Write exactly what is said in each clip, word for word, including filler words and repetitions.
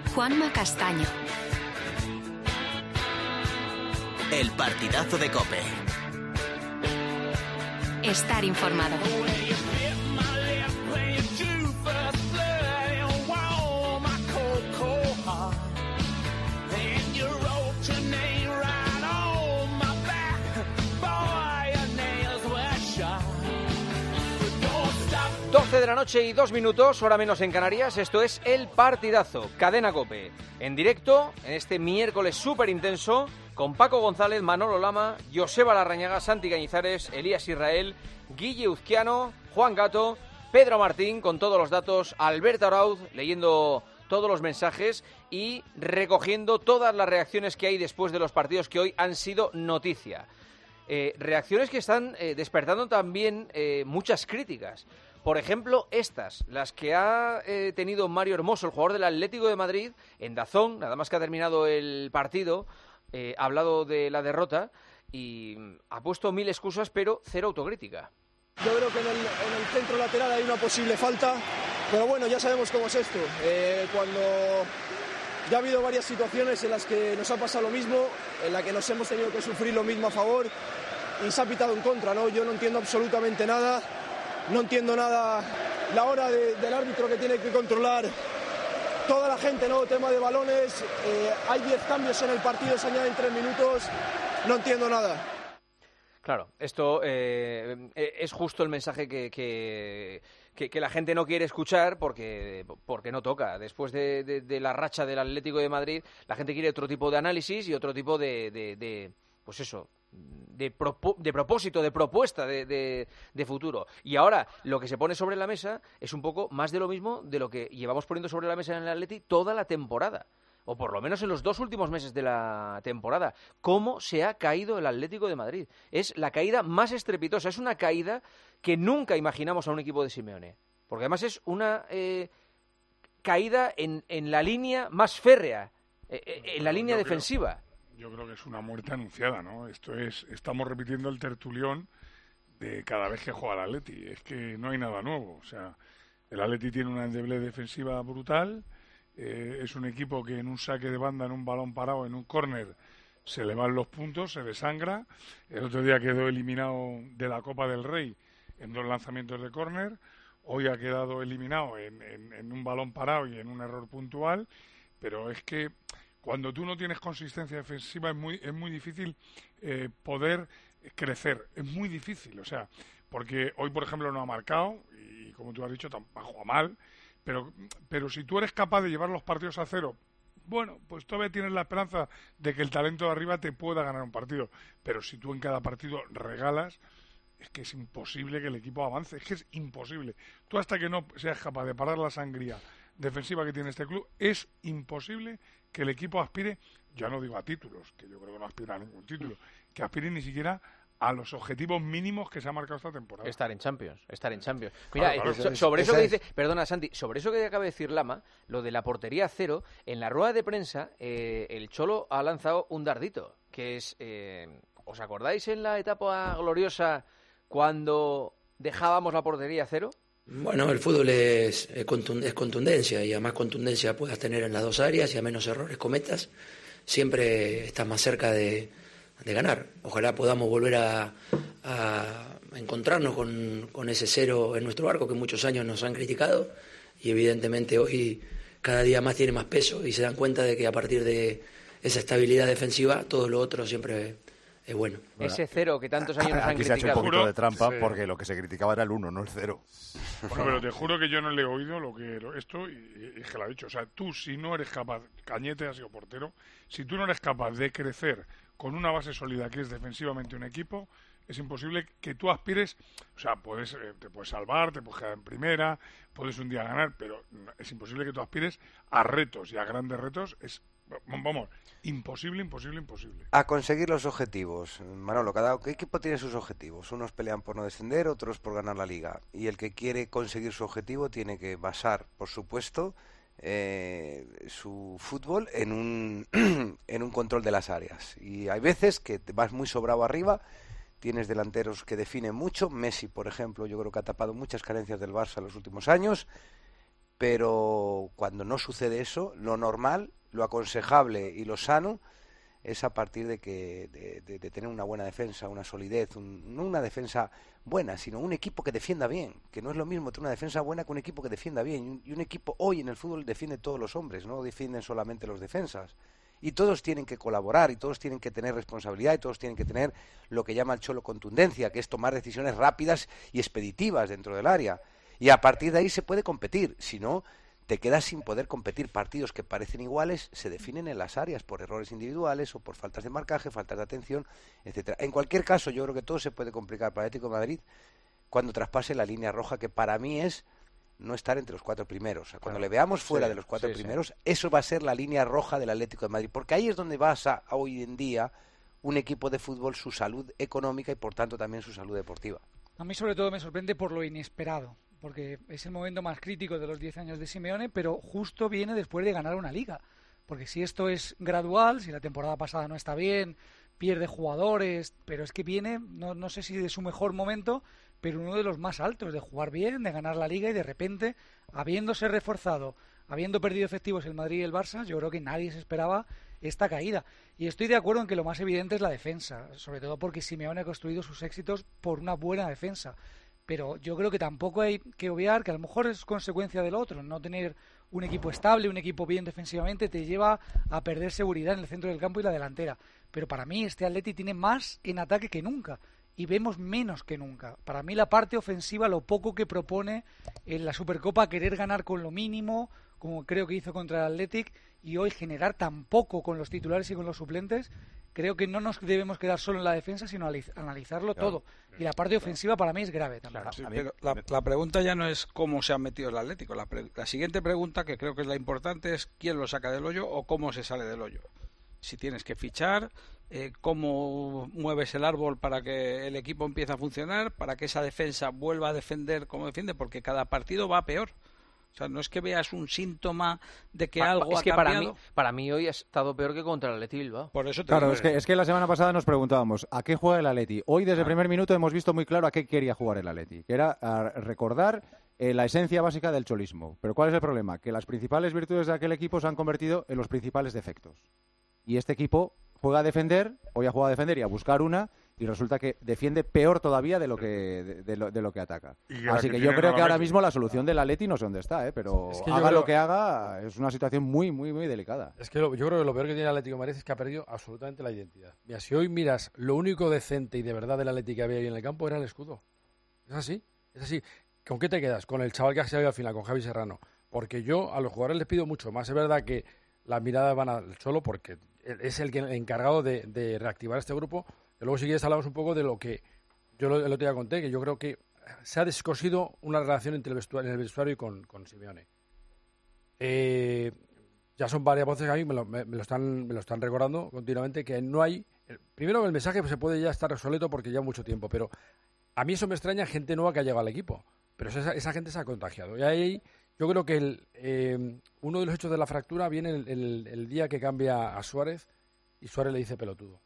Juanma Castaño. El partidazo de COPE. Estar informado. doce de la noche y dos minutos, hora menos en Canarias. Esto es El Partidazo, Cadena COPE. En directo, en este miércoles súper intenso, con Paco González, Manolo Lama, Joseba Larrañaga, Santi Cañizares, Elías Israel, Guille Uzquiano, Juan Gato, Pedro Martín, con todos los datos, Alberto Arauz, leyendo todos los mensajes y recogiendo todas las reacciones que hay después de los partidos que hoy han sido noticia. Eh, reacciones que están eh, despertando también eh, muchas críticas. Por ejemplo, estas, las que ha eh, tenido Mario Hermoso, el jugador del Atlético de Madrid, en DAZN, nada más que ha terminado el partido, eh, ha hablado de la derrota y ha puesto mil excusas, pero cero autocrítica. Yo creo que en el, en el centro lateral hay una posible falta, pero bueno, ya sabemos cómo es esto. Eh, cuando ya ha habido varias situaciones en las que nos ha pasado lo mismo, en las que nos hemos tenido que sufrir lo mismo a favor y se ha pitado en contra, ¿no? Yo no entiendo absolutamente nada. No entiendo nada la hora de, del árbitro que tiene que controlar toda la gente, ¿no? Tema de balones, eh, hay diez cambios en el partido, se añaden tres minutos, no entiendo nada. Claro, esto eh, es justo el mensaje que, que, que, que la gente no quiere escuchar porque, porque no toca. Después de, de, de la racha del Atlético de Madrid, la gente quiere otro tipo de análisis y otro tipo de, de, de pues eso, de, propo, de propósito, de propuesta de, de, de futuro. Y ahora lo que se pone sobre la mesa es un poco más de lo mismo de lo que llevamos poniendo sobre la mesa en el Atleti toda la temporada, o por lo menos en los dos últimos meses de la temporada. ¿Cómo se ha caído el Atlético de Madrid? Es la caída más estrepitosa, es una caída que nunca imaginamos a un equipo de Simeone, porque además es una eh, caída en, en la línea más férrea, eh, en la línea defensiva. Yo creo que es una muerte anunciada, ¿no? Esto es, estamos repitiendo el tertulión de cada vez que juega el Atleti. Es que no hay nada nuevo. O sea, el Atleti tiene una endeble defensiva brutal. Eh, es un equipo que en un saque de banda, en un balón parado, en un córner, se le van los puntos, se desangra. El otro día quedó eliminado de la Copa del Rey en dos lanzamientos de córner. Hoy ha quedado eliminado en, en, en un balón parado y en un error puntual. Pero es que cuando tú no tienes consistencia defensiva es muy es muy difícil eh, poder crecer, es muy difícil, o sea, porque hoy por ejemplo no ha marcado y como tú has dicho tampoco ha jugado mal, pero pero si tú eres capaz de llevar los partidos a cero, bueno, pues todavía tienes la esperanza de que el talento de arriba te pueda ganar un partido, pero si tú en cada partido regalas, es que es imposible que el equipo avance, es que es imposible. Tú hasta que no seas capaz de parar la sangría defensiva que tiene este club, es imposible que el equipo aspire, ya no digo a títulos, que yo creo que no aspira a ningún título, que aspire ni siquiera a los objetivos mínimos que se ha marcado esta temporada. Estar en Champions, estar en Champions. Mira, claro, claro, so, sobre eso que dice, perdona Santi, sobre eso que acaba de decir Lama, lo de la portería cero, en la rueda de prensa, eh, el Cholo ha lanzado un dardito, que es, eh, ¿os acordáis en la etapa gloriosa cuando dejábamos la portería cero? Bueno, el fútbol es, es contundencia y a más contundencia puedas tener en las dos áreas y a menos errores cometas, siempre estás más cerca de, de ganar. Ojalá podamos volver a, a encontrarnos con, con ese cero en nuestro arco que muchos años nos han criticado y evidentemente hoy cada día más tiene más peso y se dan cuenta de que a partir de esa estabilidad defensiva todo lo otro siempre es bueno. Ese cero que tantos años nos han Aquí criticado. se ha hecho un poquito de trampa Sí. porque lo que se criticaba era el uno, no el cero. Bueno, pero te juro que yo no le he oído lo que esto y, y es que lo ha dicho. O sea, tú si no eres capaz, Cañete ha sido portero, si tú no eres capaz de crecer con una base sólida que es defensivamente un equipo, es imposible que tú aspires, o sea, puedes eh, te puedes salvar, te puedes quedar en primera, puedes un día ganar, pero es imposible que tú aspires a retos y a grandes retos, es vamos, imposible, imposible, imposible. A conseguir los objetivos. Manolo, cada equipo tiene sus objetivos. Unos pelean por no descender, otros por ganar la liga. Y el que quiere conseguir su objetivo tiene que basar, por supuesto, eh, su fútbol en un, en un control de las áreas. Y hay veces que te vas muy sobrado arriba, tienes delanteros que definen mucho. Messi, por ejemplo, yo creo que ha tapado muchas carencias del Barça en los últimos años. pero cuando no sucede eso, lo normal, lo aconsejable y lo sano es a partir de que de, de, de tener una buena defensa, una solidez, un, no una defensa buena, sino un equipo que defienda bien, que no es lo mismo tener una defensa buena que un equipo que defienda bien, y un, y un equipo hoy en el fútbol defiende todos los hombres, no defienden solamente los defensas, y todos tienen que colaborar, y todos tienen que tener responsabilidad, y todos tienen que tener lo que llama el Cholo contundencia, que es tomar decisiones rápidas y expeditivas dentro del área, y a partir de ahí se puede competir, si no te quedas sin poder competir. Partidos que parecen iguales se definen en las áreas por errores individuales o por faltas de marcaje, faltas de atención, etcétera. En cualquier caso, yo creo que todo se puede complicar para el Atlético de Madrid cuando traspase la línea roja, que para mí es no estar entre los cuatro primeros. O sea, cuando claro, le veamos fuera sí, de los cuatro sí, primeros, sí. eso va a ser la línea roja del Atlético de Madrid, porque ahí es donde basa hoy en día un equipo de fútbol su salud económica y por tanto también su salud deportiva. A mí sobre todo me sorprende por lo inesperado, porque es el momento más crítico de los diez años de Simeone, pero justo viene después de ganar una liga. Porque si esto es gradual, si la temporada pasada no está bien, pierde jugadores, pero es que viene, no, no sé si de su mejor momento, pero uno de los más altos, de jugar bien, de ganar la liga, y de repente, habiéndose reforzado, habiendo perdido efectivos el Madrid y el Barça, yo creo que nadie se esperaba esta caída. Y estoy de acuerdo en que lo más evidente es la defensa, sobre todo porque Simeone ha construido sus éxitos por una buena defensa. Pero yo creo que tampoco hay que obviar que a lo mejor es consecuencia del otro. No tener un equipo estable, un equipo bien defensivamente, te lleva a perder seguridad en el centro del campo y la delantera. Pero para mí este Atleti tiene más en ataque que nunca y vemos menos que nunca. Para mí la parte ofensiva, lo poco que propone en la Supercopa, querer ganar con lo mínimo, como creo que hizo contra el Athletic, y hoy generar tan poco con los titulares y con los suplentes. Creo que no nos debemos quedar solo en la defensa, sino analizarlo claro, todo. Y la parte ofensiva para mí es grave también. Claro, sí, pero la, la pregunta ya no es cómo se ha metido el Atlético. La, pre, la siguiente pregunta, que creo que es la importante, es quién lo saca del hoyo o cómo se sale del hoyo. Si tienes que fichar, eh, cómo mueves el árbol para que el equipo empiece a funcionar, para que esa defensa vuelva a defender como defiende, porque cada partido va peor. O sea, no es que veas un síntoma de que pa, algo es ha que cambiado. Para mí, para mí hoy ha estado peor que contra el Atleti Bilbao. Por eso te claro, digo, es que, es que la semana pasada nos preguntábamos ¿a qué juega el Atleti? Hoy desde el primer minuto hemos visto muy claro a qué quería jugar el Atleti, que era a recordar eh, la esencia básica del cholismo. Pero ¿cuál es el problema? Que las principales virtudes de aquel equipo se han convertido en los principales defectos. Y este equipo juega a defender, hoy ha jugado a defender y a buscar una, y resulta que defiende peor todavía de lo que de, de, lo, de lo que ataca. Así que, que yo creo que ahora mismo la solución del Atleti no sé dónde está, ¿eh? pero es que haga creo... lo que haga, es una situación muy, muy, muy delicada. Es que lo, yo creo que lo peor que tiene el Atlético de Madrid es que ha perdido absolutamente la identidad. Mira, si hoy miras lo único decente y de verdad del Atleti que había ahí en el campo era el escudo. Es así, es así. ¿Con qué te quedas? Con el chaval que ha salido al final, con Javi Serrano. Porque yo a los jugadores les pido mucho más. Es verdad que las miradas van al Cholo porque es el, que, el encargado de, de reactivar este grupo. Y luego si quieres hablamos un poco de lo que yo el otro día conté, que yo creo que se ha descosido una relación entre el vestuario, en el vestuario y con, con Simeone. Eh, ya son varias voces que a mí me lo, me, me lo están me lo están recordando continuamente, que no hay... Primero el mensaje se puede ya estar obsoleto porque lleva mucho tiempo, pero a mí eso me extraña, gente nueva que ha llegado al equipo. Pero esa, esa gente se ha contagiado. Y ahí yo creo que el, eh, uno de los hechos de la fractura viene el, el, el día que cambia a Suárez y Suárez le dice pelotudo.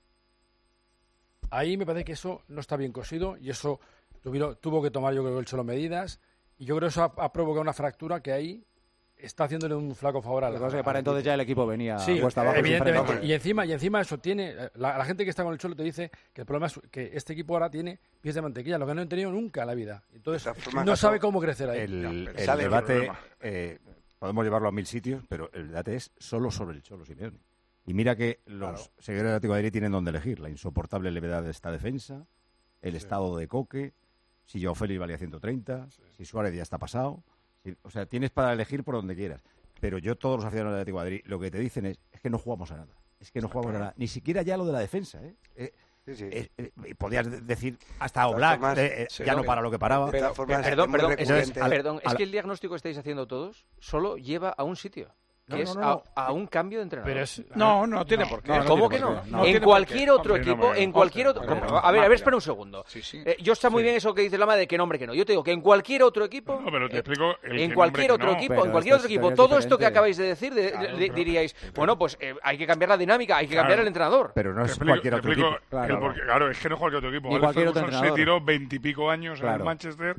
Ahí me parece que eso no está bien cosido y eso tuvieron, tuvo que tomar yo creo el Cholo medidas y yo creo que eso ha, ha provocado una fractura que ahí está haciéndole un flaco favor a la... Lo que pasa es que para entonces ya el equipo venía sí, puesta abajo. Evidentemente. Y encima, y encima eso tiene... La, la gente que está con el Cholo te dice que el problema es que este equipo ahora tiene pies de mantequilla, lo que no han tenido nunca en la vida. Entonces no caso, sabe cómo crecer ahí. El, no, el sabe debate, eh, podemos llevarlo a mil sitios, pero el debate es solo sobre el Cholo Simeone. Y mira que los claro. seguidores del Atlético de Madrid tienen donde elegir. La insoportable levedad de esta defensa, el sí. estado de Coque, si Joao Félix valía ciento treinta, sí. si Suárez ya está pasado. Si, o sea, tienes para elegir por donde quieras. Pero yo, todos los aficionados del Atlético de Madrid, lo que te dicen es, es que no jugamos a nada. Es que no jugamos claro. a nada. Ni siquiera ya lo de la defensa, ¿eh? eh Sí, sí. Eh, eh, podías decir hasta Oblak, más, eh, eh, ya no para lo que paraba. Pero, pero, perdón, perdón, es, perdón, es que el diagnóstico que estáis haciendo todos solo lleva a un sitio. Que no, es no, no. A, a un cambio de entrenador. Pero es, no, no tiene no, por qué. No, ¿Cómo que no? no en cualquier otro hombre, equipo, no, en cualquier otro... Hombre, no, a ver, a ver, espera un segundo. Sí, sí. Eh, yo está muy sí. bien eso que dice Lama de que nombre que no. Yo te digo que en cualquier otro equipo... No, pero te explico el en cualquier otro equipo, en cualquier otro equipo, todo esto que acabáis de decir, de, claro, de, diríais, bueno, pues eh, hay que cambiar la dinámica, hay que cambiar el entrenador. Pero no es cualquier otro equipo. Claro, es que no es cualquier otro equipo. Ferguson se tiró veintipico años en el Manchester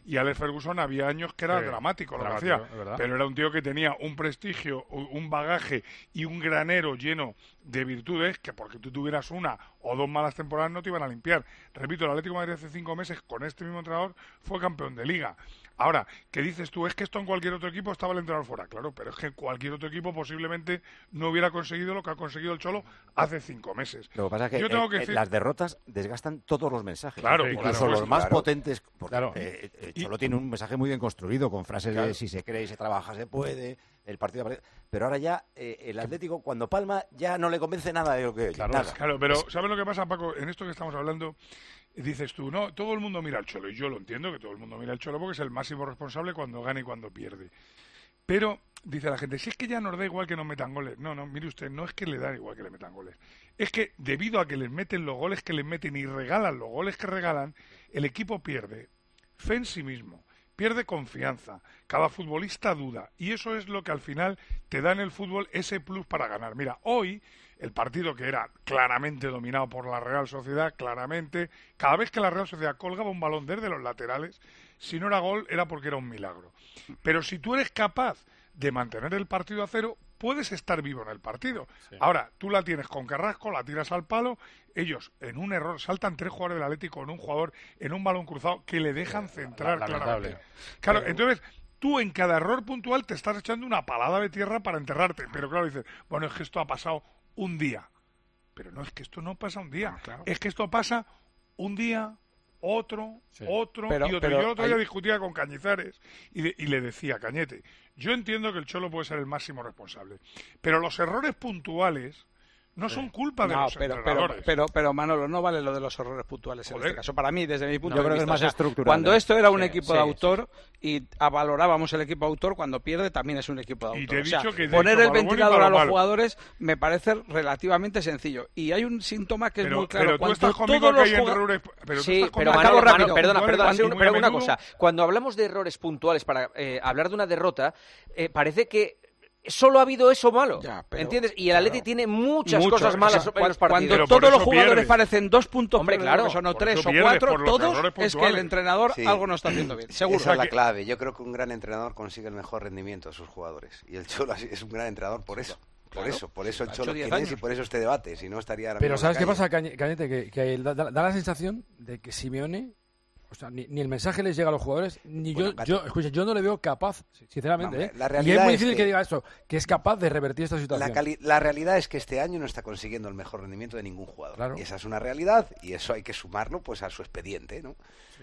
y Alex Ferguson había años que era Sí, dramático lo que dramático, hacía, es verdad. pero era un tío que tenía un prestigio, un bagaje y un granero lleno de virtudes que porque tú tuvieras una o dos malas temporadas no te iban a limpiar. Repito, el Atlético de Madrid hace cinco meses con este mismo entrenador fue campeón de Liga. Ahora, ¿qué dices tú? Es que esto en cualquier otro equipo estaba el entrenador fuera. Claro, pero es que en cualquier otro equipo posiblemente no hubiera conseguido lo que ha conseguido el Cholo hace cinco meses. Lo que pasa es que, Yo tengo eh, que eh, decir... las derrotas desgastan todos los mensajes. Claro, incluso claro, los pues, más claro. potentes. Porque, Claro. eh, eh, Cholo tiene un mensaje muy bien construido, con frases Claro. de si se cree y se trabaja, se puede, el partido... Pero ahora ya eh, el Atlético, cuando palma, ya no le convence nada de lo que oye. Claro, nada. claro, pero ¿sabes lo que pasa, Paco? En esto que estamos hablando, dices tú, no, todo el mundo mira al Cholo, y yo lo entiendo que todo el mundo mira al Cholo porque es el máximo responsable cuando gana y cuando pierde. Pero, dice la gente, si es que ya nos da igual que nos metan goles. No, no, mire usted, no es que le da igual que le metan goles. Es que debido a que les meten los goles que les meten y regalan los goles que regalan, el equipo pierde fe en sí mismo. Pierde confianza, cada futbolista duda y eso es lo que al final te da en el fútbol ese plus para ganar. Mira, hoy el partido que era claramente dominado por la Real Sociedad, claramente, cada vez que la Real Sociedad colgaba un balón desde los laterales, si no era gol era porque era un milagro. Pero si tú eres capaz de mantener el partido a cero, puedes estar vivo en el partido. Sí. Ahora, tú la tienes con Carrasco, la tiras al palo, ellos en un error saltan tres jugadores del Atlético en un jugador en un balón cruzado que le dejan centrar lamentable. claramente. Claro, Pero- entonces tú en cada error puntual te estás echando una palada de tierra para enterrarte, pero claro, dices, bueno, es que esto ha pasado un día. Pero no, es que esto no pasa un día, es que esto pasa un día, otro, Sí. otro Pero- y otro. pero Yo el otro día hay- discutía con Cañizares y, de- y le decía, Cañete, yo entiendo que el Cholo puede ser el máximo responsable, pero los errores puntuales no son culpa de No, los pero, pero, entrenadores. pero, pero, Manolo, no vale lo de los errores puntuales en Joder. este caso. Para mí, desde mi punto Yo de creo que vista. es más o sea, estructural, cuando ¿eh? esto era un Sí, equipo sí, de autor y a- valorábamos el equipo de autor, cuando pierde también es un equipo de Y autor. te he O sea, dicho que de poner hecho, el para lo bueno y ventilador para a lo los malo. jugadores me parece relativamente sencillo. Y hay un síntoma que es Pero- muy claro. pero tú Cuando estás conmigo todos que los hay juga- errores- pero tú Sí, estás pero conmigo- Manolo, Acabo rápido. Manolo, perdona, puntuales perdona, y sí, muy pero a una menudo- cosa. Cuando hablamos de errores puntuales para eh, hablar de una derrota, eh, parece que solo ha habido eso malo, Ya, pero- ¿entiendes? Y el Atleti tiene muchas Mucho, cosas malas o sea, en los cuando partidos. Pero por todos los eso jugadores pierdes. parecen dos puntos Hombre, peores de claro, lo que son, o por tres eso o pierdes, cuatro, por los todos errores es que el puntuales. entrenador Sí. algo no está haciendo bien. Seguro. Esa es la que- clave. Yo creo que un gran entrenador consigue el mejor rendimiento de sus jugadores. Y el Cholo así- es un gran entrenador por eso. Por Claro. eso, por eso el Ha hecho Cholo diez quién es y años. por eso este debate. Si no estaría ahora Pero mismo en ¿sabes la qué calle. pasa, Cañe- Cañete? Que, que da, da- da la sensación de que Simeone, o sea, ni, ni el mensaje les llega a los jugadores, ni Bueno, yo, Cañete. yo, escucha, yo no le veo capaz, sinceramente, No, ¿eh? la Y es realidad muy es difícil que... que- diga esto, que es capaz de revertir esta La, situación. cali- la realidad es que este año no está consiguiendo el mejor rendimiento de ningún jugador. Claro. Y esa es una realidad y eso hay que sumarlo pues a su expediente, ¿no?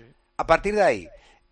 A partir de ahí,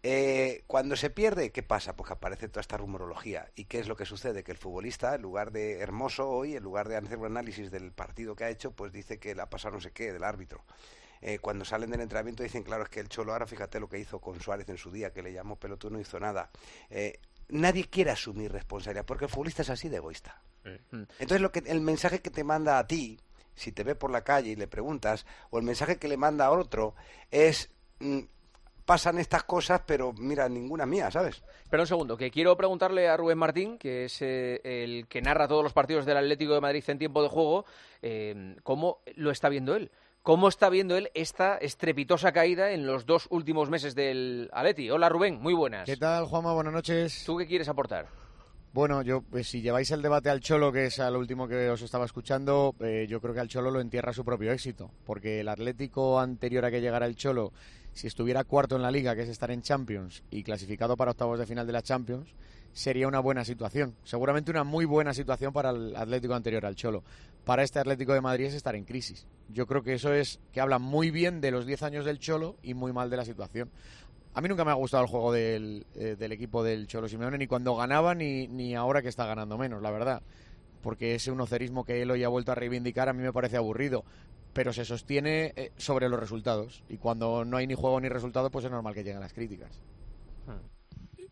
eh, cuando se pierde, ¿qué pasa? Pues que aparece toda esta rumorología. ¿Y qué es lo que sucede? Que el futbolista, en lugar de Hermoso hoy, en lugar de hacer un análisis del partido que ha hecho, pues dice que le ha pasado no sé qué, del árbitro. Eh, cuando salen del entrenamiento dicen, claro, es que el Cholo ahora, fíjate lo que hizo con Suárez en su día, que le llamó pelotudo, no hizo nada. Eh, nadie quiere asumir responsabilidad, porque el futbolista es así de egoísta. Entonces, lo que el mensaje que te manda a ti, si te ve por la calle y le preguntas, o el mensaje que le manda a otro, es... mm, pasan estas cosas, pero mira, ninguna mía, ¿sabes? Pero un segundo, que quiero preguntarle a Rubén Martín, que es eh, el que narra todos los partidos del Atlético de Madrid en tiempo de juego, eh, ¿cómo lo está viendo él? ¿Cómo está viendo él esta estrepitosa caída en los dos últimos meses del Atleti? Hola Rubén, muy buenas. ¿Qué tal, Juanma? Buenas noches. ¿Tú qué quieres aportar? Bueno, yo, pues, si lleváis el debate al Cholo, que es al último que os estaba escuchando, eh, yo creo que al Cholo lo entierra su propio éxito, porque el Atlético anterior a que llegara el Cholo, si estuviera cuarto en la Liga, que es estar en Champions, y clasificado para octavos de final de la Champions, sería una buena situación. Seguramente una muy buena situación para el Atlético anterior al Cholo. Para este Atlético de Madrid es estar en crisis. Yo creo que eso es que habla muy bien de los diez años del Cholo y muy mal de la situación. A mí nunca me ha gustado el juego del, eh, del equipo del Cholo Simeone, ni cuando ganaba ni, ni ahora que está ganando menos, la verdad. Porque ese unocerismo que él hoy ha vuelto a reivindicar a mí me parece aburrido. Pero se sostiene eh, sobre los resultados. Y cuando no hay ni juego ni resultado, pues es normal que lleguen las críticas.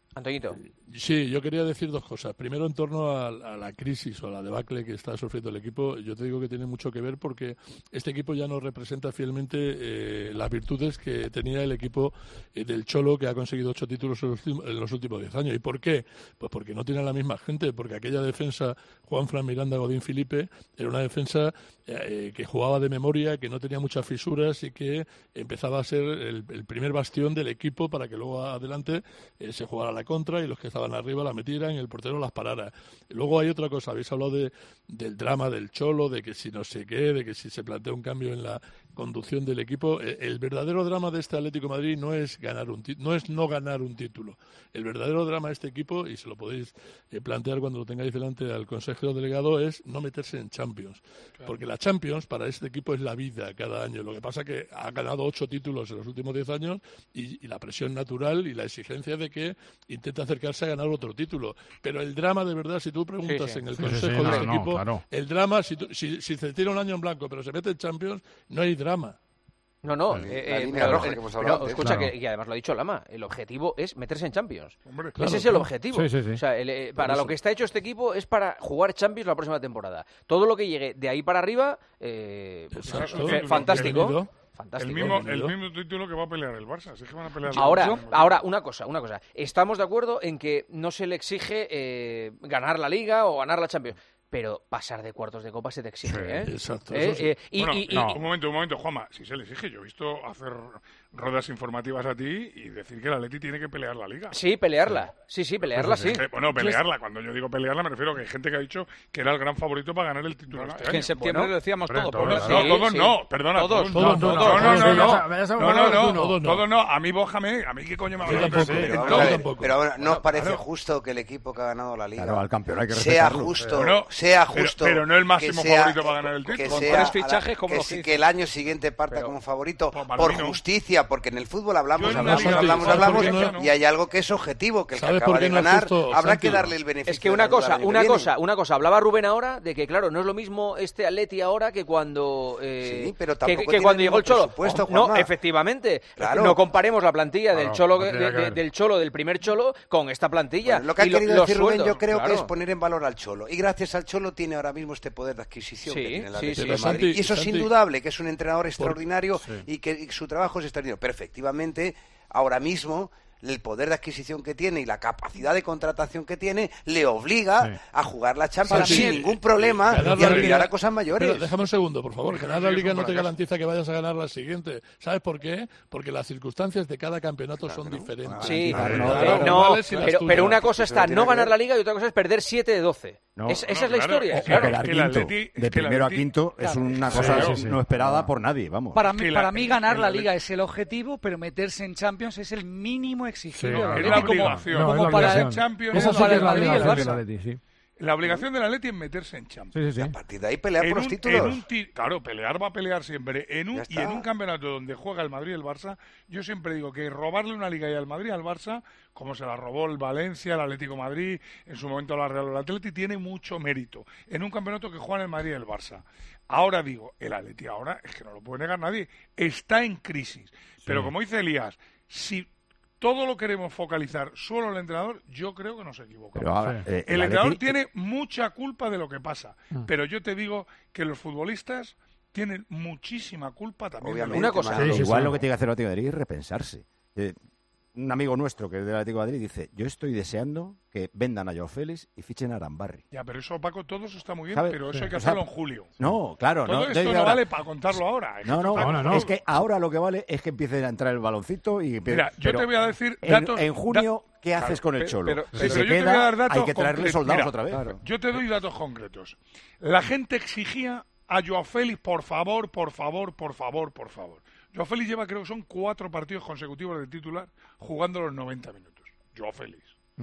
Antoñito. Sí, yo quería decir dos cosas. Primero, en torno a, a la crisis o a la debacle que está sufriendo el equipo, yo te digo que tiene mucho que ver porque este equipo ya no representa fielmente eh, las virtudes que tenía el equipo eh, del Cholo, que ha conseguido ocho títulos en los, en los últimos diez años. ¿Y por qué? Pues porque no tiene la misma gente, porque aquella defensa, Juanfran, Miranda, Godín, Filipe, era una defensa eh, que jugaba de memoria, que no tenía muchas fisuras y que empezaba a ser el, el primer bastión del equipo para que luego adelante eh, se jugara la contra y los que estaban arriba la metieran y el portero las parara. Luego hay otra cosa, habéis hablado de, del drama del Cholo, de que si no sé qué, de que si se plantea un cambio en la conducción del equipo. El, el verdadero drama de este Atlético de Madrid no es ganar un no es no ganar un título. El verdadero drama de este equipo, y se lo podéis eh, plantear cuando lo tengáis delante al consejero delegado, es no meterse en Champions. Claro. Porque la Champions para este equipo es la vida cada año. Lo que pasa es que ha ganado ocho títulos en los últimos diez años y, y la presión natural y la exigencia de que intenta acercarse a ganar otro título. Pero el drama, de verdad, si tú preguntas sí, sí. en el sí, consejo sí, sí, de no, este no, equipo, claro. el drama, si, tú, si, si se tira un año en blanco pero se mete en Champions, no hay drama. No, no, eh, eh, pero, roja, que hemos hablado, pero, escucha, claro. que, y además lo ha dicho Lama, el objetivo es meterse en Champions. Hombre, claro, Ese es el objetivo. Sí, sí, sí. O sea, el, eh, para lo que está hecho este equipo es para jugar Champions la próxima temporada. Todo lo que llegue de ahí para arriba, eh, pues, f- fantástico. Fantástico. El mismo, el mismo título que va a pelear el Barça. ¿Sí que van a pelear ahora, el Barça? ahora, una cosa, una cosa. Estamos de acuerdo en que no se le exige eh, ganar la Liga o ganar la Champions. Pero pasar de cuartos de Copa se te exige, sí, ¿eh? Exacto. ¿Eh? Sí. Eh, y, bueno, y, y, no, un momento, un momento, Juanma. Si se le exige, yo he visto hacer ruedas informativas a ti y decir que el Atleti tiene que pelear la Liga. Sí, pelearla. Sí, sí, pelearla, pues, sí. Eh, bueno, pelearla. Cuando yo digo pelearla, me refiero a que hay gente que ha dicho que era el gran favorito para ganar el título no, este es año. que en septiembre bueno, lo decíamos todo. Todos, no, no, sí, todos sí. no. Perdona, todos. Todos, todos, no. todos. No, no, no. No, No, no, no. Todos no. A mí, bójame. A mí, ¿qué coño me va a hablar? Pero, pero, pero ahora, ¿no os parece claro. justo que el equipo que ha ganado la Liga claro, al campeón hay que sea justo, bueno, sea justo pero, pero no el máximo sea, favorito para ganar el título? Que sea tres fichajes como que, los que, que el año siguiente parta pero, como favorito pues, por no. justicia, porque en el fútbol hablamos, Yo hablamos, no hablamos, hablamos, hablamos no? y hay algo que es objetivo, que el que acaba de no ganar justo, habrá Santi? que darle el beneficio. Es que una cosa, una cosa, una cosa. Hablaba Rubén ahora de que, claro, no es lo mismo este Atleti ahora que cuando eh, sí, pero que, que cuando llegó el Cholo. Oh, no, efectivamente. Claro. No comparemos la plantilla claro, del Cholo, no de, de, del Cholo, del primer Cholo, con esta plantilla. Bueno, lo que ha y querido lo, decir los Rubén, sueldos, yo creo claro. que es poner en valor al Cholo. Y gracias al Cholo tiene ahora mismo este poder de adquisición sí, que tiene el sí, Atlético sí, de sí. Madrid. Santi, y eso Santi, es indudable, que es un entrenador por, extraordinario sí. y que y su trabajo es extraordinario. Pero efectivamente, ahora mismo el poder de adquisición que tiene y la capacidad de contratación que tiene le obliga sí. a jugar la Champions sí, sin sí. ningún problema sí. y a aspirar a cosas mayores. Pero déjame un segundo, por favor. Ganar la Liga no te garantiza que vayas a ganar la siguiente. ¿Sabes por qué? Porque las circunstancias de cada campeonato claro, son ¿no? diferentes. Sí, claro, no, claro, no, no pero, pero una cosa está no ganar la Liga y otra cosa es perder siete de doce. No, es, esa no, es la claro, historia. O claro. quedar quinto. Atleti, de primero a quinto claro. es una cosa sí, sí, sí. no esperada por nadie, vamos. Para mí, para mí ganar la Liga es el objetivo, pero meterse en Champions es el mínimo exigido. Es la obligación. Como, como para el Champions. Esa sí para el la Madrid y el Barça. Atleti, sí. La obligación del Atleti es meterse en Champions. Sí, sí, sí. A partir de ahí pelear en por un, los títulos. En un ti- claro, pelear va a pelear siempre. En un, y en un campeonato donde juega el Madrid y el Barça, yo siempre digo que robarle una liga y al Madrid y al Barça, como se la robó el Valencia, el Atlético de Madrid, en su momento la Real o el Atleti, tiene mucho mérito. En un campeonato que juegan el Madrid y el Barça. Ahora digo, el Atleti ahora es que no lo puede negar nadie. Está en crisis. Sí. Pero como dice Elías, si todo lo queremos focalizar solo en el entrenador, yo creo que nos equivocamos. Ahora, eh, el, el entrenador Atleti... tiene mucha culpa de lo que pasa, mm. pero yo te digo que los futbolistas tienen muchísima culpa también. Obviamente, una cosa, sí, sí, igual sí. lo que tiene que hacer el Atlético de Madrid es repensarse. Eh, un amigo nuestro que es del Atlético de Madrid dice, yo estoy deseando que vendan a Joao Félix y fichen a Arambarri. Ya, pero eso, Paco, todo eso está muy bien, ¿Sabe? pero eso sí. hay que o sea, hacerlo en julio. No, claro. Todo no, esto no ahora... vale para contarlo ahora. No, no, no, no, es que ahora lo que vale es que empiece a entrar el baloncito y... Mira, yo te voy a decir datos... En, en junio, da... ¿qué haces claro, con el Cholo? Pero, si pero se yo queda, te voy a dar datos hay que traerle concretos. soldados Mira, otra vez. Claro. Yo te doy datos concretos. La gente exigía a Joao Félix, por favor, por favor, por favor, por favor. Joao Félix lleva, creo que son cuatro partidos consecutivos de titular jugando los noventa minutos. Joao Félix. Mm.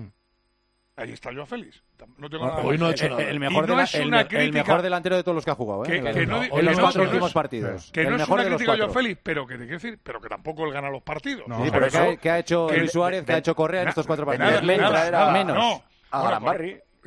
Ahí está Joao Félix. No tengo no, nada hoy no ha hecho nada. El, el, mejor, no de la, el, crítica, el mejor delantero de todos los que ha jugado, ¿eh? Que, que no, en los no, cuatro no últimos es, partidos. Que el no mejor es una crítica a Joao cuatro. Félix, pero que te quiero decir, pero que tampoco él gana los partidos. No, sí, pero ¿qué ha, ¿qué ha hecho Luis Suárez? ¿Qué ha hecho Correa en estos cuatro partidos? Nada, nada, menos. No, A Arambarri.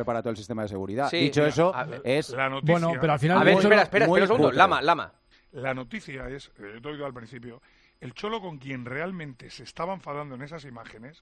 prepara todo el sistema de seguridad. Sí, Dicho mira, eso, a ver, es... La noticia, Bueno, pero al final... A ver, muy- espera, espera, muy espera un segundo. cutre. Lama, Lama. La noticia es, eh, te he oído al principio, el Cholo con quien realmente se estaba enfadando en esas imágenes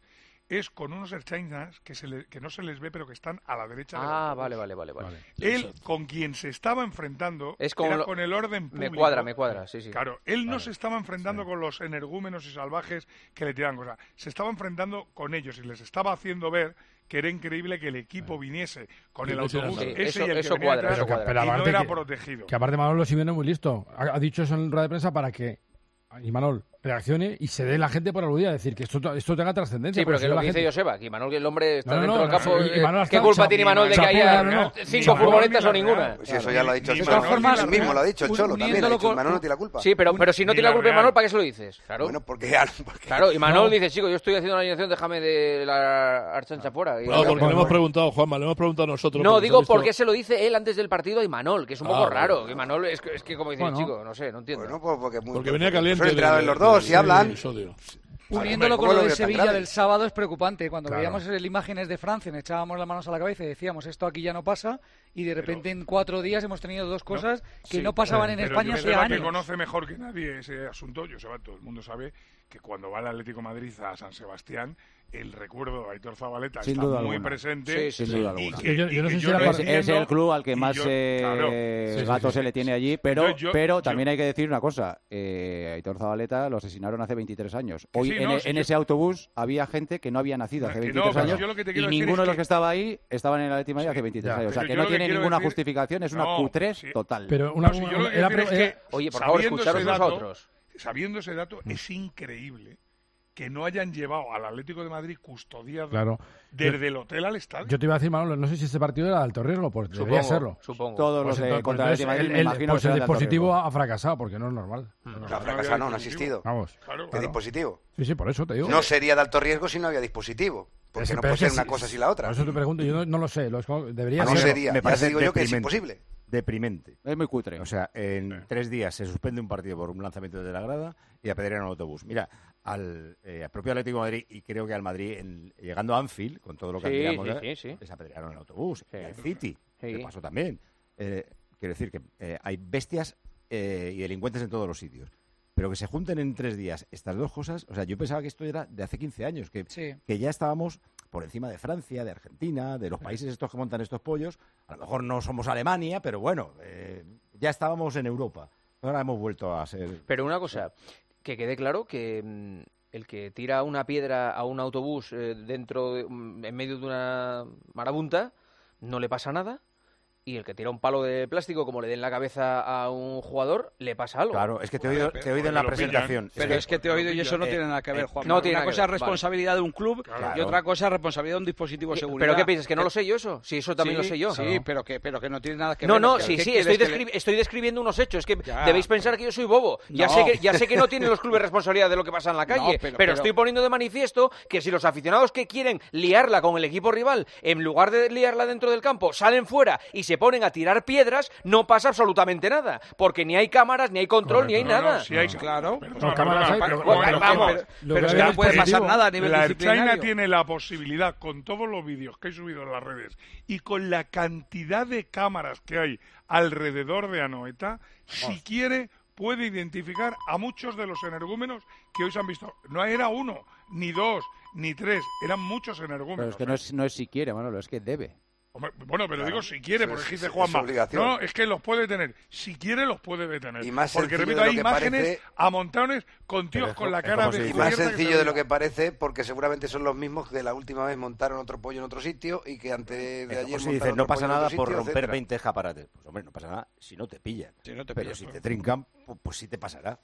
es con unos ertzainas que, se le, que no se les ve, pero que están a la derecha. Ah, vale, vale, vale, vale. Él, con quien se estaba enfrentando, es como era lo... con el orden público. Me cuadra, me cuadra, sí, sí. Claro, él no vale. se estaba enfrentando sí. con los energúmenos y salvajes que le tiraban cosas. Se estaba enfrentando con ellos y les estaba haciendo ver que era increíble que el equipo viniese con sí, el autobús sí, ese eso, y el eso que venía cuadra, atrás, eso cuadra. Pero y no era que, protegido. Que aparte Manolo Simeone es muy listo. Ha, ha dicho eso en rueda de prensa para que y Manol reaccione y se dé la gente por aludida, es decir, que esto, esto tenga trascendencia. Sí, pero que si lo la que dice gente... Joseba, que Manol, que el hombre está no, no, dentro no, del campo. no, Eh, está, ¿Qué culpa tiene Manol de que haya no, no, cinco furgonetas o ninguna? Pues eso ya lo ha dicho el de Cholo. Formas, él mismo lo ha dicho el Cholo también. Ha dicho, Manol no tiene la culpa. Sí, pero, pero si no tiene la culpa Manol, ¿para qué se lo dices? Claro. Bueno, porque... porque claro, y Manol no. dice, chico, yo estoy haciendo una alineación, déjame de la archancha fuera. No, porque le hemos preguntado, Juanma, le hemos preguntado a nosotros. No, digo por qué se lo dice él antes del partido a Imanol, que es un poco ah, raro. bueno. Imanol es, es que, como dice el chico, no sé, no entiendo. Bueno, pues porque, muy, porque venía caliente. Son entrenadores los dos y hablan. Uniéndolo con lo de Sevilla del sábado es preocupante. Cuando claro. veíamos imágenes de Francia, nos echábamos las manos a la cabeza y decíamos, esto aquí ya no pasa, y de repente pero, en cuatro días hemos tenido dos cosas no, que sí, no pasaban en España hace años. Que conoce mejor que nadie ese asunto, yo sé, todo el mundo sabe que cuando va el Atlético de Madrid a San Sebastián, el recuerdo de Aitor Zabaleta sin está duda muy alguna. presente. Sí, sin duda alguna. Que, yo, yo no sé si no es, es el club al que más yo, eh, claro, sí, gato sí, sí, se le tiene allí, pero, yo, pero yo, también hay que decir una cosa. Eh, Aitor Zabaleta lo asesinaron hace veintitrés años. Hoy sí, en, no, en sí, ese autobús había gente que no había nacido hace veintitrés no, años y ninguno de los que estaba ahí estaban en el Atlético de Madrid hace veintitrés años. O sea, que no tiene ninguna decir, justificación, es una no, Q tres sí. total. Pero una, no, si una, yo lo que era, es que, oye, por favor, escucharos nosotros. Sabiendo ese dato, mm. es increíble que no hayan llevado al Atlético de Madrid custodiado claro. desde yo, el hotel al estadio. Yo te iba a decir, Manolo, no sé si este partido era de alto riesgo, pues supongo, debería serlo. Supongo. Todos pues los entonces, de contra el Atlético de Madrid, el, me imagino pues que el será de dispositivo alto ha fracasado, porque no es normal. No, no, no ha fracasado, no, no ha asistido. Vamos. Claro, ¿qué claro. dispositivo? Sí, sí, por eso te digo. No sería de alto riesgo si no había dispositivo. Porque Ese, no puede ser una sí, cosa sin la otra. Por eso te pregunto, yo no, no lo sé. Lo, debería no ser. sería, me ya te digo yo que es deprimente. imposible. Deprimente. Es muy cutre. O sea, en sí. tres días se suspende un partido por un lanzamiento de la grada y apedrean un autobús. Mira, al, eh, al propio Atlético de Madrid y creo que al Madrid, en, llegando a Anfield, con todo lo que sí, admiramos, sí, ¿eh? sí, sí. les apedrearon el autobús. Sí. Y al City, sí. que pasó también. Eh, quiero decir que eh, hay bestias eh, y delincuentes en todos los sitios. Pero que se junten en tres días estas dos cosas, o sea, yo pensaba que esto era de hace quince años, que, sí. que ya estábamos por encima de Francia, de Argentina, de los países estos que montan estos pollos. A lo mejor no somos Alemania, pero bueno, eh, ya estábamos en Europa. Ahora hemos vuelto a ser... Pero una cosa, que quede claro que mmm, el que tira una piedra a un autobús eh, dentro, de, en medio de una marabunta, no le pasa nada. Y el que tira un palo de plástico, como le den la cabeza a un jugador, le pasa algo. Claro, es que te he oído, te he oído en la presentación. Pero es que te he oído y eso no eh, tiene nada que ver, eh, Juan. no tiene una nada cosa que es ver, responsabilidad vale. de un club claro. y otra cosa es responsabilidad de un dispositivo de seguridad. ¿Pero qué piensas? ¿Que no lo sé yo eso? Sí, eso también sí, lo sé yo. Sí, claro. pero, que, pero que no tiene nada que no, ver. No, no, ¿Qué, sí, ¿qué sí, estoy, descri le... estoy describiendo unos hechos. Es que ya. debéis pensar que yo soy bobo. Ya, no. sé que, ya sé que no tienen los clubes responsabilidad de lo que pasa en la calle, no, pero, pero, pero estoy poniendo de manifiesto que si los aficionados que quieren liarla con el equipo rival, en lugar de liarla dentro del campo, salen fuera y se ponen a tirar piedras, no pasa absolutamente nada, porque ni hay cámaras, ni hay control, Correcto. ni hay no, nada. No, sí hay, no, claro. Perdona, No, cámaras hay, perdona, pero, pero, pero, vamos, pero, pero, pero es que no puede pasar nada a nivel la disciplinario. China tiene la posibilidad, con todos los vídeos que he subido en las redes y con la cantidad de cámaras que hay alrededor de Anoeta, si quiere puede identificar a muchos de los energúmenos que hoy se han visto. No era uno, ni dos, ni tres, eran muchos energúmenos. Pero es que no es, no es si quiere, Manolo, es que debe. Hombre, bueno, pero claro, digo si quiere, porque es, dice es, Juanma. es no, es que los puede tener. Si quiere, los puede detener. Y más porque, repito, de hay imágenes parece... a montones con tíos con la cara de... Y más sencillo de lo que parece, porque seguramente son los mismos que la última vez montaron otro pollo en otro sitio y que antes de es ayer si montaron dices, no pasa nada sitio, por romper etcétera. veinte escaparates. Pues hombre, no pasa nada si no te pillan. Si no te pero pillas, si ¿no? te trincan, pues, pues sí te pasará.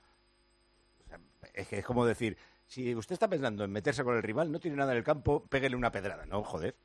O sea, es que es como decir, si usted está pensando en meterse con el rival, no tiene nada en el campo, péguele una pedrada. No, joder.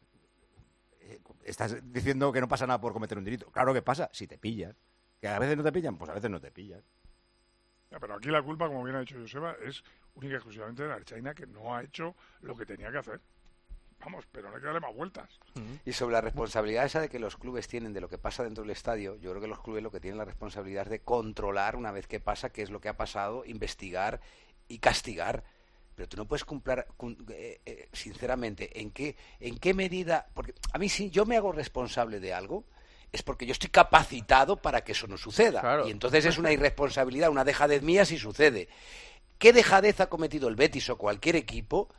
Estás diciendo que no pasa nada por cometer un delito. Claro que pasa, si te pillan. Que a veces no te pillan, pues a veces no te pillan. Ya, pero aquí la culpa, como bien ha dicho Joseba, es única y exclusivamente de la China, que no ha hecho lo que tenía que hacer. Vamos, pero no hay que darle más vueltas. Y sobre la responsabilidad esa de que los clubes tienen de lo que pasa dentro del estadio, yo creo que los clubes lo que tienen la responsabilidad es de controlar una vez que pasa qué es lo que ha pasado, investigar y castigar. Pero tú no puedes cumplir, eh, eh, sinceramente, ¿en qué, en qué medida? Porque a mí si yo me hago responsable de algo, es porque yo estoy capacitado para que eso no suceda. Claro. Y entonces es una irresponsabilidad, una dejadez mía si sucede. ¿Qué dejadez ha cometido el Betis o cualquier equipo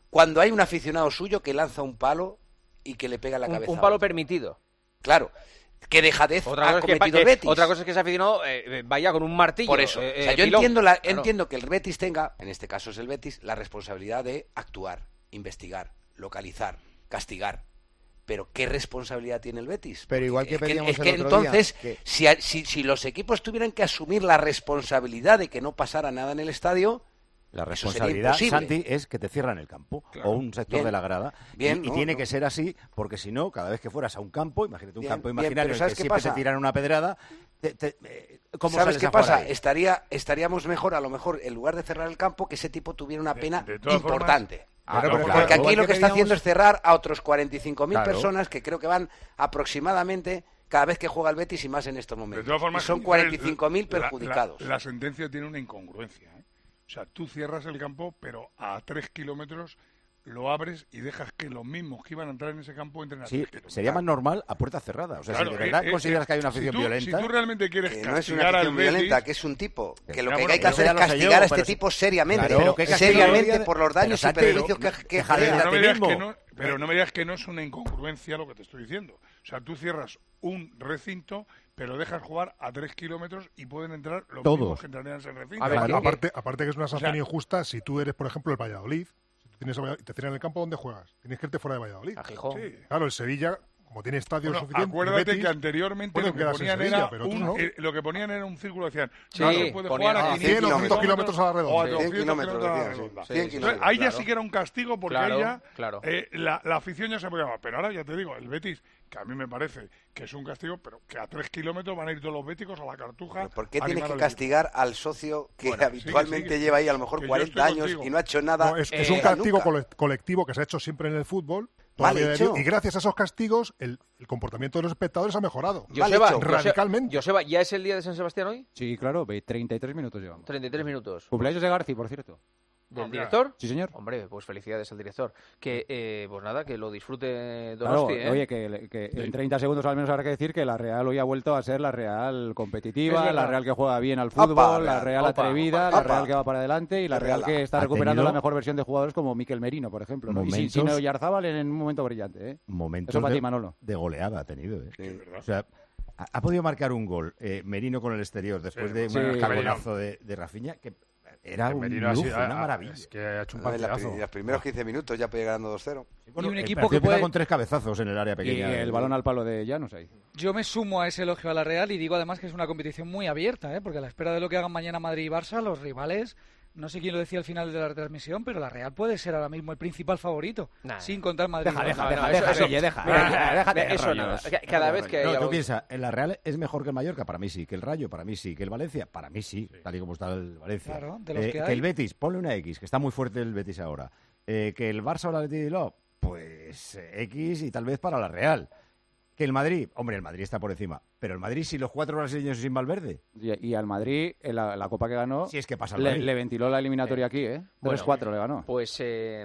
cuando hay un aficionado suyo que lanza un palo y que le pega en la un, cabeza. un palo permitido. Claro. ¿Qué dejadez otra ha cosa cometido que, el Betis? Otra cosa es que ese aficionado eh, vaya con un martillo. Por eso. Eh, o sea, yo pilón. entiendo, la, claro. entiendo que el Betis tenga, en este caso es el Betis, la responsabilidad de actuar, investigar, localizar, castigar. Pero ¿qué responsabilidad tiene el Betis? Pero igual que es que, pedíamos es que el otro entonces, día, que... si, si, si los equipos tuvieran que asumir la responsabilidad de que no pasara nada en el estadio... La Eso sería responsabilidad, imposible. Santi, es que te cierran el campo Claro. o un sector Bien. de la grada. Bien, y y no, tiene no. que ser así, porque si no, cada vez que fueras a un campo, imagínate un Bien, campo bien, imaginario pero en el ¿sabes que qué siempre pasa? te tiran una pedrada, te, te, eh, ¿cómo ¿Sabes sales qué a jugar pasa? ahí? Estaría, estaríamos mejor, a lo mejor, en lugar de cerrar el campo, que ese tipo tuviera una pena de todas formas- importante. Ah, Claro, pero porque claro, aquí igual lo que que está pedíamos- haciendo es cerrar a otros cuarenta y cinco mil Claro. personas que creo que van aproximadamente cada vez que juega el Betis y más en estos De momentos. todas formas, Y son Giselle, cuarenta y cinco mil la- la- perjudicados. La, sentencia tiene una incongruencia. ¿eh? O sea, tú cierras el campo, pero a tres kilómetros lo abres y dejas que los mismos que iban a entrar en ese campo entren a Sí, tres kilómetros. sería más normal a puerta cerrada. O sea, Claro, si de verdad eh, eh, consideras que hay una si afición tú- violenta... Si tú realmente quieres Que no es una castigar al afición violenta, Betis... que es un tipo. Que Ya, lo que bueno, hay que pero hacer eso es ya lo sé castigar yo, a este pero- tipo seriamente. Claro, pero ¿qué castigo seriamente debería de- por los daños pero, y perjuicios pero, que, que deja de genera. ver no a me ti digas mismo. que no, pero no me digas que no es una incongruencia lo que te estoy diciendo. O sea, tú cierras un recinto, pero dejas jugar a tres kilómetros y pueden entrar los Todos. mismos que entrarían en ese recinto. A ver, Aparte, ¿qué- aparte, aparte que es una sanción O sea- injusta si tú eres, por ejemplo, el Valladolid, si tú tienes a Valladolid y te tiran en el campo, ¿dónde juegas? Tienes que irte fuera de Valladolid. A Gijón. Sí. Claro, el Sevilla, como tiene estadios Bueno, suficientes, acuérdate Betis, que anteriormente pueden lo que, quedarse en ponían Sevilla, era pero tú un, no. eh, lo que ponían era un círculo, decían, Sí, no, no puede ponían jugar a a quinientos cien o doscientos kilómetros a la redonda. o a cien doscientos kilómetros, kilómetros a la decían, redonda. sí. cien Entonces, kilómetros, ahí ya claro. sí que era un castigo porque Claro, ahí ya claro. eh, la, la afición ya se podía llamar. Pero ahora ya te digo, el Betis, que a mí me parece que es un castigo, pero que a tres kilómetros van a ir todos los béticos a la Cartuja. ¿Pero ¿Por qué a tienes animar que al castigar al socio que Bueno, habitualmente sigue, sigue. lleva ahí a lo mejor Que yo cuarenta estoy años contigo. y no ha hecho nada? No, es, es Eh, un castigo nunca. cole- colectivo que se ha hecho siempre en el fútbol. Mal toda la vida de hecho. Dios, y gracias a esos castigos, el, el comportamiento de los espectadores ha mejorado. Joseba, hecho. Joseba- Radicalmente. Joseba, ¿ya es el día de San Sebastián hoy? Sí, claro, ve, treinta y tres minutos llevamos. treinta y tres minutos. Cumpleaños de Garci, por cierto. ¿Del Hombre. director? Sí, señor. Hombre, pues felicidades al director. Que, eh, pues nada, que lo disfrute Claro, Donosti, ¿eh? oye, que, que en treinta segundos al menos habrá que decir que la Real hoy ha vuelto a ser la Real Es competitiva, verdad. la Real que juega bien al fútbol, Opa, la Real. Real Opa, atrevida, opa. la Real que va para adelante y la La Real Real que está ha recuperando tenido la mejor versión de jugadores como Mikel Merino, por ejemplo. ¿no? Y sin, momentos- sin Oyarzábal en un momento brillante. ¿eh? Momentos Eso para de, ti, Manolo. de goleada ha tenido. ¿eh? Sí. O sea, ha, ha podido marcar un gol eh, Merino con el exterior después Sí, de sí, un Merino. cabezazo de, de Rafinha que era un Merino ha lujo, sido- una ha- maravilla. Es que ha hecho un En la partidazo. pri- los primeros quince minutos ya puede ir ganando dos cero. Bueno, y un el equipo partido que empieza puede... con tres cabezazos en el área Y pequeña. el balón al palo de Llanos ahí. Yo me sumo a ese elogio a la Real y digo además que es una competición muy abierta, ¿eh? Porque a la espera de lo que hagan mañana Madrid y Barça, los rivales, no sé quién lo decía al final de la retransmisión, pero la Real puede ser ahora mismo el principal favorito, Nah. sin contar Madrid. Deja, y deja, Barça. deja, no, deja, eso- Guille, deja. Mira, Deja, déjate de eso rollos. nada. Ca- Cada vez que No, haya tú un- piensas, ¿en la Real es mejor que el Mallorca? Para mí sí. ¿Que el Rayo? Para mí sí. ¿Que el Valencia? Para mí sí, tal y como está el Valencia. Claro, de los Eh, que que hay. el Betis, ponle una X, que está muy fuerte el Betis ahora. Eh, que el Barça o la Athletic de Bilbao, pues eh, X y tal vez para la Real. Que el Madrid, hombre, el Madrid está por encima. Pero el Madrid, si los cuatro brasileños y sin Valverde, Y, y al Madrid, en la, la copa que ganó, si es que pasa el le, Madrid. le ventiló la eliminatoria aquí, ¿eh? Bueno, tres cuatro le ganó. Pues eh,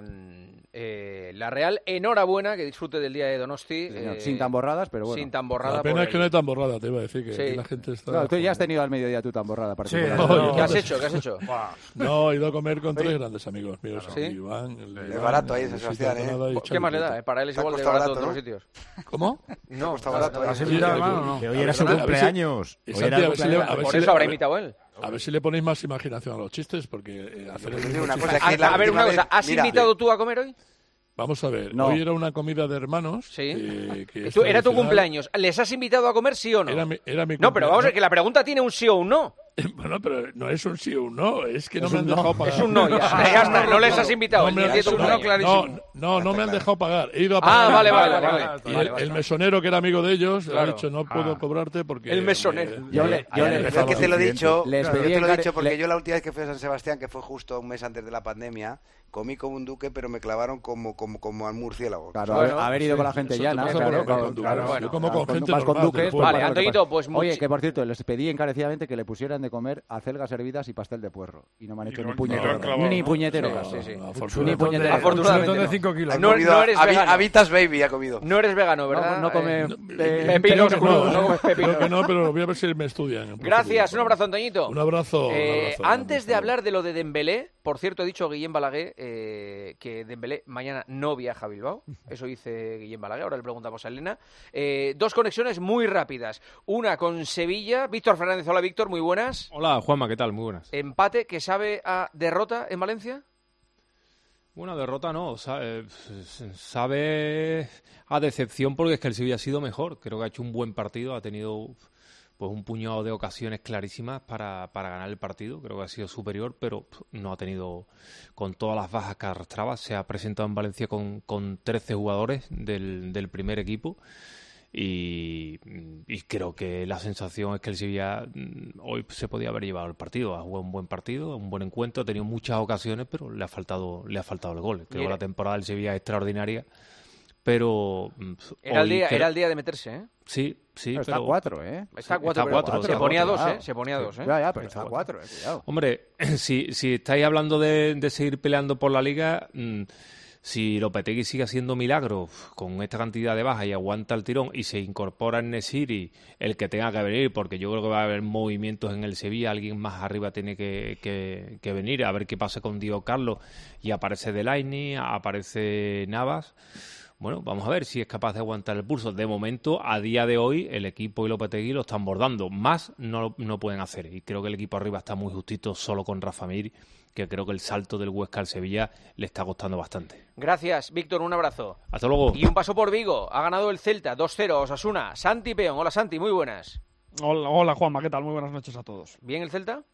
eh, la Real, enhorabuena, que disfrute del día de Donosti. Sí, señor. eh, Sin tan borradas, pero bueno. Sin tan borrada. La pena por es que el- no hay tan borrada, te iba a decir, que Sí. aquí la gente está... No, tú ya has tenido al mediodía tú tan borrada particular. no, ¿Qué yo- has hecho? ¿Qué has hecho? No, he ido a comer con tres grandes amigos míos. ¿Sí? Iván, el Es Iván, barato ahí el en de San Sebastián, Sitio ¿eh? Canadá y ¿Qué más le da? Xavi eh? Para él es Te ha igual de costado barato en barato, todos los ¿no? sitios. ¿Cómo? No, costado barato, ¿eh? ¿Has Sí, invitado, sí, hermano, o no? Que hoy era su A ver si- cumpleaños. Y Hoy Santi, era a el ver si le- cumpleaños. a ver Por si eso le- habrá a ver- imitado él. A ver si le ponéis más imaginación a los chistes, porque eh, hacer el Te mismo digo una chiste- cosa, A, que la a ver, última una cosa, vez- ¿has mira, invitado tú a comer hoy? Vamos a ver, No. hoy era una comida de hermanos. Sí. eh, que es Tú- era tu tradicional. cumpleaños. ¿Les has invitado a comer, sí o no? Era mi, era mi No, pero vamos a ver, que cumpleaños. la pregunta tiene un sí o un no. Bueno, pero no es un sí o un no, es que no Es me un han no. dejado pagar. Es un no, ya, ya está, no les has invitado. No, el me han- nieto no, un no no, clarísimo. no, no me han dejado pagar. He ido a Ah, pagar. vale, vale, Vale, vale. vale, vale. Y Vale, el, vale. el mesonero, que era amigo de ellos, le Claro. ha dicho, no puedo Ah. cobrarte porque... El mesonero. eh, Yo le- eh, yo eh, le- eh, Pero es que te lo he dicho, Les yo pedí te lo he encar- dicho porque le- yo la última vez que fui a San Sebastián, que fue justo un mes antes de la pandemia, comí como un duque, pero me clavaron como como como al murciélago. Claro, Bueno, haber, haber ido sí, con la gente eso te llana, pasa ¿eh? por Claro, comer claro, con duques. claro, Yo como claro, con gente vas con normal, duques, del pues, Vale, para lo que Antoñito, pasa. pues Oye, muchi- que por cierto, les pedí encarecidamente que le pusieran de comer acelgas hervidas y pastel de puerro. Y no me han hecho Y ni no- puñetero no lo han caso. clavado, Ni ¿no? puñetero Sí, caso. sí, sí. Ni Afortunadamente- puñetero caso. Afortunadamente de no. cinco kilos. Ha No- comido no a- eres a, Vi- vegano. a Vitas Baby ha comido. No eres vegano, ¿verdad? No, no come Eh, eh, pepinos Creo que crudos, no. no comes pepinos. Creo que no, pero voy a ver si me estudian. en Gracias, un profundidad. abrazo, Antoñito. Un abrazo. un Eh, abrazo, antes de grande. hablar de lo de Dembélé, por cierto, he dicho Guillem Balaguer eh, que Dembélé mañana no viaja a Bilbao. Eso dice Guillem Balaguer. Ahora le preguntamos a Elena. Eh, dos conexiones muy rápidas. Una con Sevilla. Víctor Fernández, hola Víctor, muy buenas. Hola Juanma, ¿qué tal? Muy buenas. Empate que sabe a derrota en Valencia. Bueno, derrota no, sabe, sabe a decepción porque es que el Sevilla ha sido mejor. Creo que ha hecho un buen partido, ha tenido pues un puñado de ocasiones clarísimas para, para ganar el partido. Creo que ha sido superior, pero no ha tenido, con todas las bajas que arrastraba, se ha presentado en Valencia con, con trece jugadores del, del primer equipo. Y, y creo que la sensación es que el Sevilla mm, hoy se podía haber llevado el partido. Ha jugado un buen partido, un buen encuentro, ha tenido muchas ocasiones, pero le ha faltado, le ha faltado el gol. Creo Mira. que la temporada del Sevilla es extraordinaria, pero mm, Era el hoy día, creo- era el día de meterse, ¿eh? Sí, sí, No, está pero a cuatro, ¿eh? Está a cuatro, Está pero cuatro, se está ponía a cuatro, dos, ¿eh? cuidado. Se ponía a dos, ¿eh? Ya, ya, pero está a cuatro, eh, cuidado. Hombre, si, si estáis hablando de, de seguir peleando por la Liga, mmm, si Lopetegui sigue haciendo milagros con esta cantidad de bajas y aguanta el tirón y se incorpora en Nesiri, el que tenga que venir, porque yo creo que va a haber movimientos en el Sevilla, alguien más arriba tiene que, que, que venir, a ver qué pasa con Diego Carlos, y aparece Delaney, aparece Navas. Bueno, vamos a ver si es capaz de aguantar el pulso. De momento, a día de hoy, el equipo y Lopetegui lo están bordando. Más no, no pueden hacer. Y creo que el equipo arriba está muy justito solo con Rafa Mir, que creo que el salto del Huesca al Sevilla le está costando bastante. Gracias, Víctor, un abrazo. Hasta luego. Y un paso por Vigo. Ha ganado el Celta dos cero, Osasuna. Santi Peón. Hola, Santi, muy buenas. Hola, hola Juanma, ¿qué tal? Muy buenas noches a todos. ¿Bien el Celta?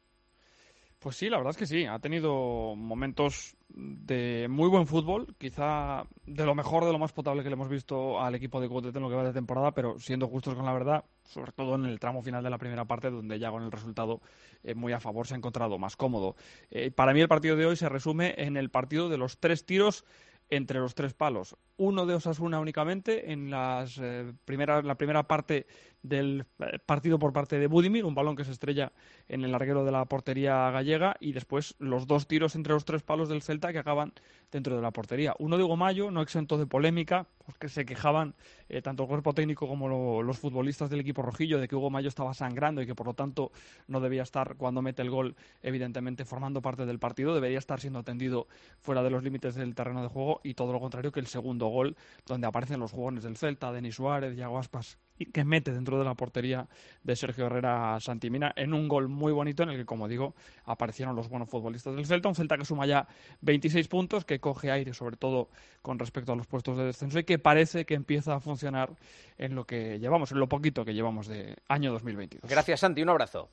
Pues sí, la verdad es que sí, ha tenido momentos de muy buen fútbol, quizá de lo mejor, de lo más potable que le hemos visto al equipo de Coudet en lo que va de temporada, pero siendo justos con la verdad, sobre todo en el tramo final de la primera parte, donde ya con el resultado eh, muy a favor se ha encontrado más cómodo. Eh, para mí el partido de hoy se resume en el partido de los tres tiros entre los tres palos. Uno de Osasuna únicamente en las, eh, primera, la primera parte del eh, partido por parte de Budimir, un balón que se estrella en el larguero de la portería gallega, y después los dos tiros entre los tres palos del Celta que acaban dentro de la portería. Uno de Hugo Mayo, no exento de polémica, porque se quejaban eh, tanto el cuerpo técnico como lo, los futbolistas del equipo rojillo de que Hugo Mayo estaba sangrando y que por lo tanto no debía estar cuando mete el gol, evidentemente formando parte del partido, debería estar siendo atendido fuera de los límites del terreno de juego, y todo lo contrario que el segundo gol, donde aparecen los jugones del Celta, Denis Suárez, Iago Aspas, y que mete dentro de la portería de Sergio Herrera Santimina en un gol muy bonito en el que, como digo, aparecieron los buenos futbolistas del Celta, un Celta que suma ya veintiséis puntos, que coge aire sobre todo con respecto a los puestos de descenso y que parece que empieza a funcionar en lo que llevamos, en lo poquito que llevamos de año dos mil veintidós. Gracias, Santi, un abrazo.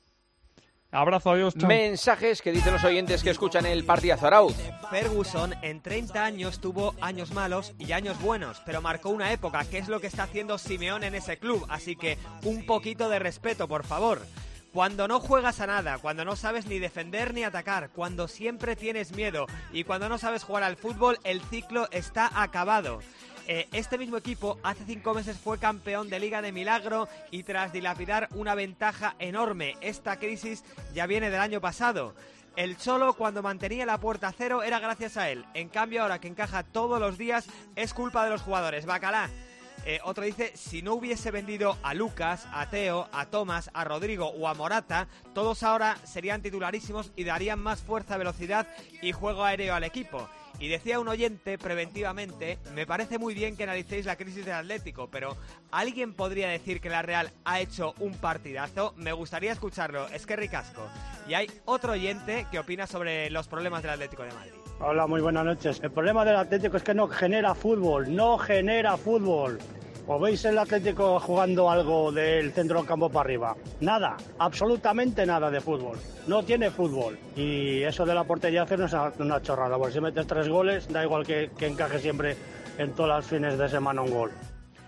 Abrazo, adiós, chao. Mensajes que dicen los oyentes que escuchan el partidazo. Arauz. Ferguson en treinta años tuvo años malos y años buenos, pero marcó una época, que es lo que está haciendo Simeone en ese club, así que un poquito de respeto, por favor. Cuando no juegas a nada, cuando no sabes ni defender ni atacar, cuando siempre tienes miedo y cuando no sabes jugar al fútbol, el ciclo está acabado. Eh, este mismo equipo hace cinco meses fue campeón de Liga de Milagro y tras dilapidar una ventaja enorme, esta crisis ya viene del año pasado. El Cholo, cuando mantenía la puerta a cero, era gracias a él. En cambio, ahora que encaja todos los días, es culpa de los jugadores. Bacalá. Eh, otro dice, si no hubiese vendido a Lucas, a Teo, a Tomás, a Rodrigo o a Morata, todos ahora serían titularísimos y darían más fuerza, velocidad y juego aéreo al equipo. Y decía un oyente preventivamente, me parece muy bien que analicéis la crisis del Atlético, pero ¿alguien podría decir que la Real ha hecho un partidazo? Me gustaría escucharlo, es que ricasco. Y hay otro oyente que opina sobre los problemas del Atlético de Madrid. Hola, muy buenas noches. El problema del Atlético es que no genera fútbol, no genera fútbol. ¿O veis el Atlético jugando algo del centro del campo para arriba? Nada, absolutamente nada de fútbol. No tiene fútbol. Y eso de la portería hacer no es una chorrada, porque si metes tres goles, da igual que, que encaje siempre en todos los fines de semana un gol.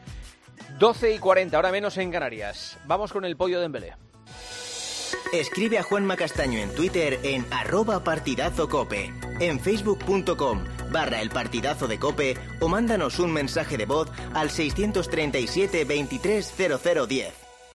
doce y cuarenta, ahora menos en Canarias. Vamos con el pollo de Dembélé. Escribe a Juanma Castaño en Twitter en arroba partidazocope, en facebook.com barra el partidazo de Cope o mándanos un mensaje de voz al seiscientos treinta y siete veintitrés cero cero diez.